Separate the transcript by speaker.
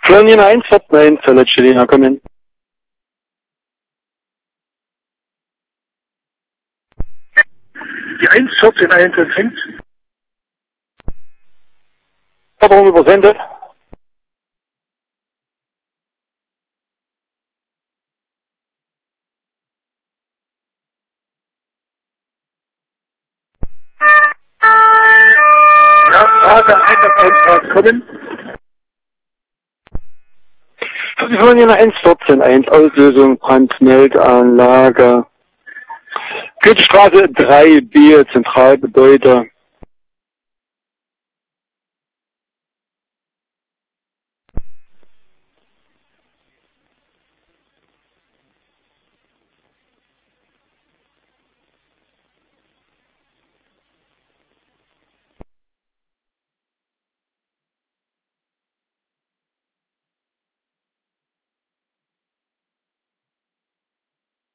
Speaker 1: Florian 149, letzte Linie, komm hin.
Speaker 2: Die 114.1 empfängt.
Speaker 1: Forderung übersendet.
Speaker 2: Ja, Frage, Einsatzantrag kommen.
Speaker 1: Florian 114.1, Auslösung, Brandmeldeanlage. Goethestraße 3b, Zentralgebäude.